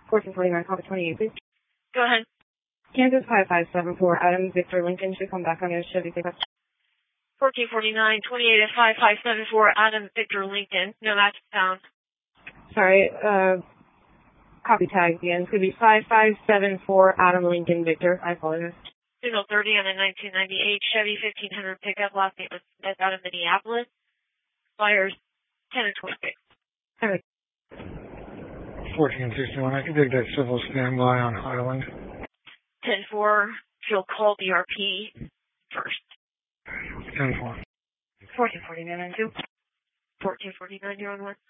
1449, copy 28, please. Go ahead. Kansas 5574, Adam Victor Lincoln should come back on your Chevy pickup. 1449, 28 at 5574, Adam Victor Lincoln. No, that's found. Sorry, copy tag again. It's going to be 5574, Adam Lincoln Victor. I apologize. Signal 30 on a 1998 Chevy 1500 pickup. Last name was Smith out of Minneapolis. Expires 10 and 26. All right. 1461, I can take that civil standby on Highland. 10-4, she'll call BRP first. 10-4. 1449, 2. 1449, you're on one.